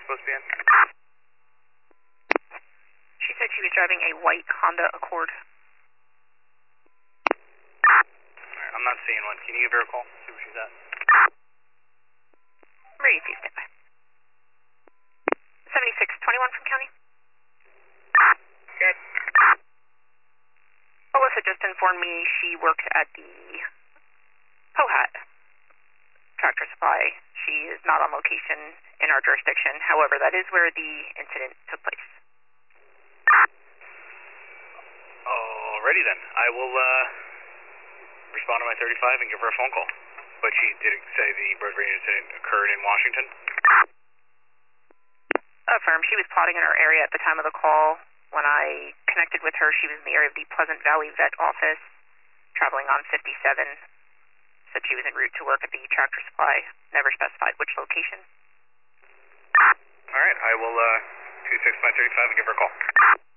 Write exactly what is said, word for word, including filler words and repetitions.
supposed to be in? She said she was driving a white Honda Accord. Alright, I'm not seeing one. Can you give her a call? See where she's at. Ready to stand by. seventy-six twenty-one from County. Good. Alyssa just informed me she works at the Pohat Tractor Supply. She is not on location in our jurisdiction. However, that is where the incident took place. Alrighty then. I will uh, respond to my thirty-five and give her a phone call. But she did say the road rage incident occurred in Washington? Affirm. She was plotting in our area at the time of the call. When I connected with her, she was in the area of the Pleasant Valley Vet Office, traveling on fifty-seven. Said she was en route to work at the Tractor Supply. Never specified which location. Alright, I will uh, two six my thirty-five and give her a call.